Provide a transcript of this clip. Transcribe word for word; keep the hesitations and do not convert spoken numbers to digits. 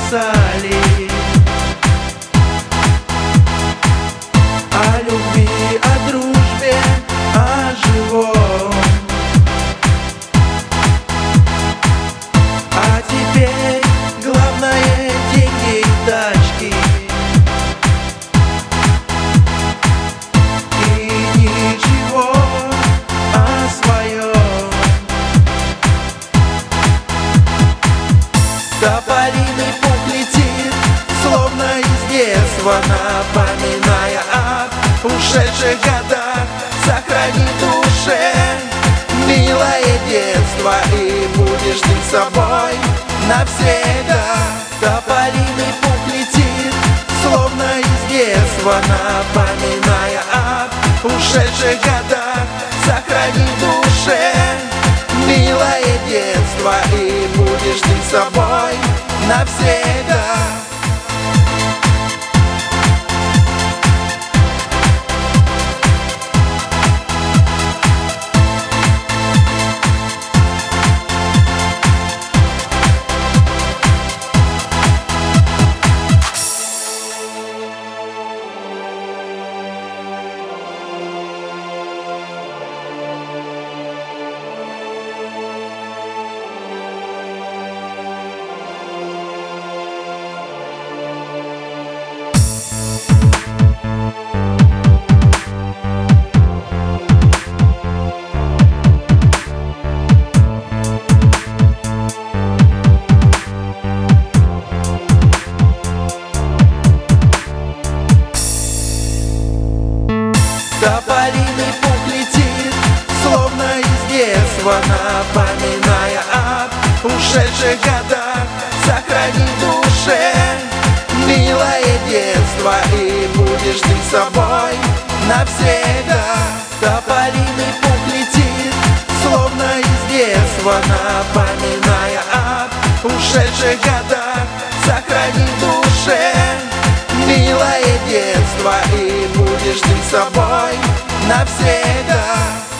писали о любви, о дружбе, о живом. А теперь главное — деньги и тачки, и ничего о своем. Тополиный пух летит, словно из детства, напоминая об ушедших годах. Сохрани в душе милое детство, и будешь ты собой навсегда. Тополиный пух летит, словно из детства, напоминая об ушедших годах. Сохрани в душе милое детство, и будешь ты собой навсегда. Тополиный пух летит, словно из детства, напоминая об ушедших годах. Сохрани в душе милое детство, и будешь ты собой навсегда. Тополиный пух летит, словно из детства, напоминая об ушедших годах. Сохрани в душе милое детство, и будешь ты собой навсегда.